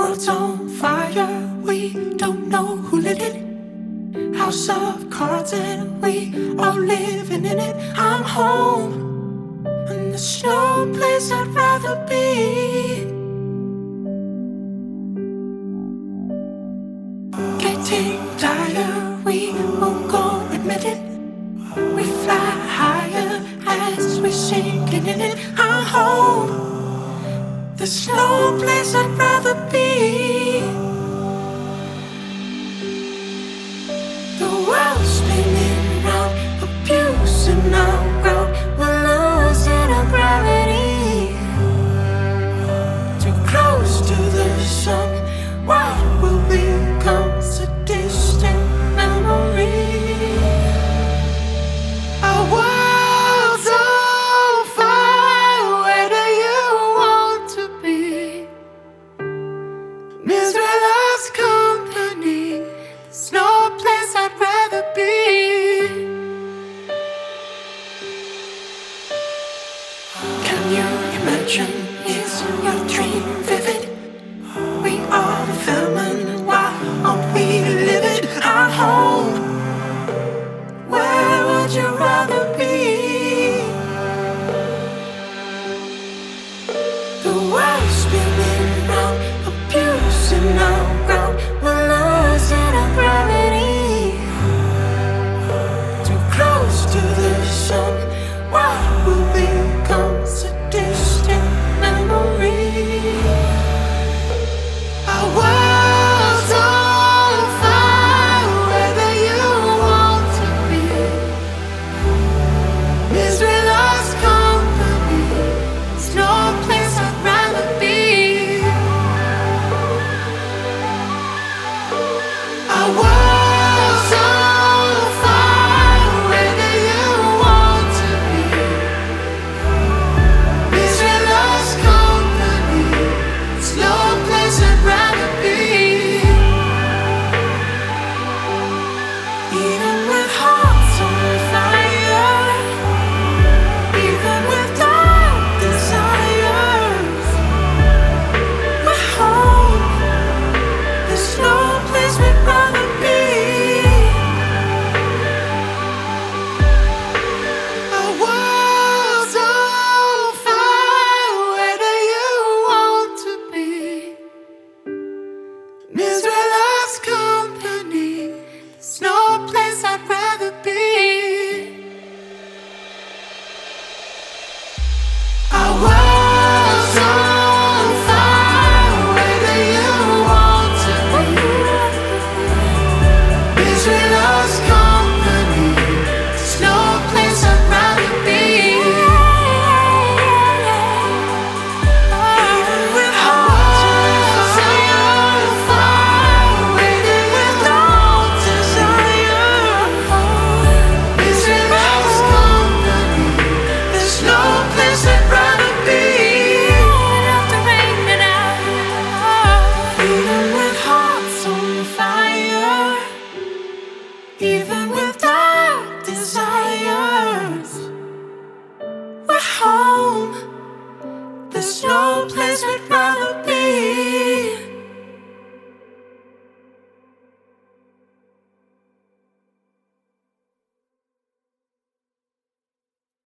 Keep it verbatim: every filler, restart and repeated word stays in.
world's on fire, we don't know who lit it. House of cards and we all living in it. I'm home, and there's no place I'd rather be. Getting tired, we won't go admit it. We fly higher as we're sinking in it. I'm home, there's no place I'd rather be. The world's spinning round, abusing our ground. We're losing our gravity. Too close to the sun, what will become a distant memory? Our world's on fire, where do you want to be? Misery loves company, there's no place I'd rather be. Can you imagine, is your dream